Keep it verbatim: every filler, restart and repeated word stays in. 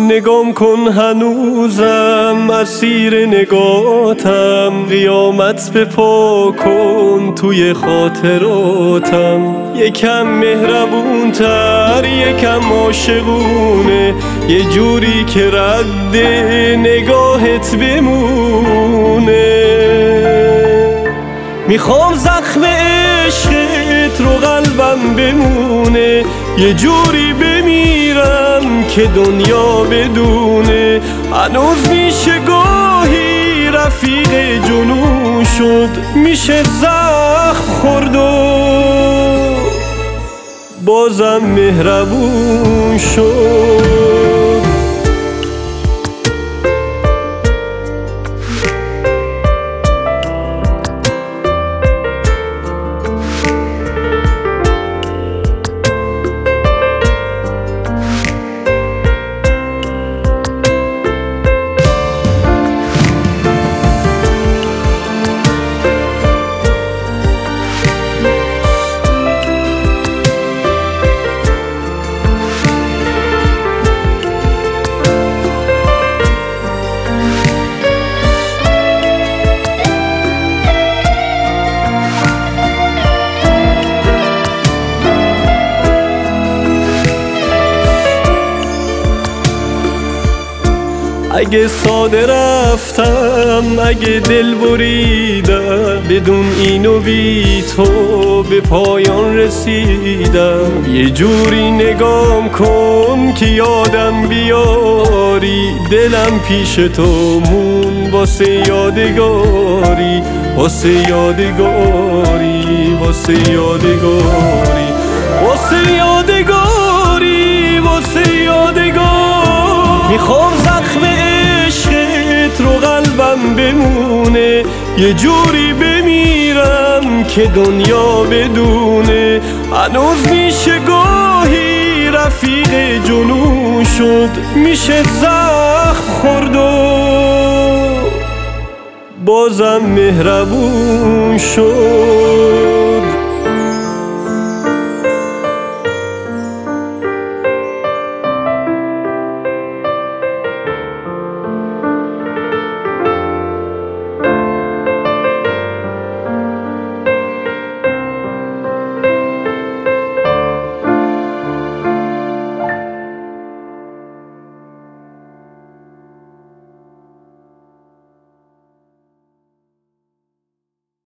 نگام کن هنوزم اسیر نگاتم، قیامت به پا کن توی خاطراتم. یکم مهربون تر یکم عاشقونه، یه جوری که رد نگاهت بمونه. میخوام زخم عشقت رو قلبم بمونه، یه جوری بمیرم که دنیا بدونه. هنوز میشه گاهی رفیق جنون شد، میشه زخم خورد و بازم مهربون شد. اگه ساده رفتم، اگه دل بریدم، بدون اینو بی تو به پایان رسیدم. یه جوری نگام کن که یادم بیاری، دلم پیش تو مون واسه یادگاری، واسه یادگاری، واسه یادگاری، واسه یادگاری، واسه یادگاری. میخوام زخم عشقت رو قلبم بمونه، یه جوری بمیرم که دنیا بدونه. هنوز میشه گاهی رفیق جنون شد، میشه زخم خورد و بازم مهربون شد.